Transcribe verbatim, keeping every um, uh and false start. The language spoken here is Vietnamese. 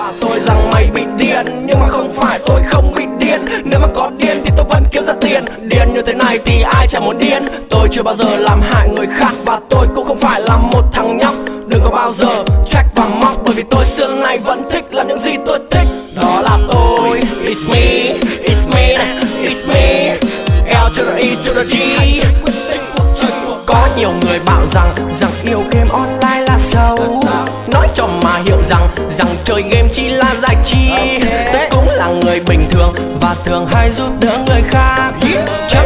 dọa tôi rằng mày bị điên, nhưng mà không phải tôi không bị điên. Nếu mà có điên thì tôi vẫn kiếm ra tiền. Điên như thế này thì ai chả muốn điên. Tôi chưa bao giờ làm hại người khác, và tôi cũng không phải là một thằng nhóc. Đừng có bao giờ trách và móc, bởi vì tôi xưa nay vẫn thích làm những gì tôi thích. Đó là tôi, it's me, it's me, it's me, L to the E to the G. Có nhiều người bảo rằng, rằng yêu game online là xấu. Nói cho mà hiểu rằng, rằng chơi game chỉ là giải trí. Tôi cũng là người bình thường và thường hay giúp đỡ người khác.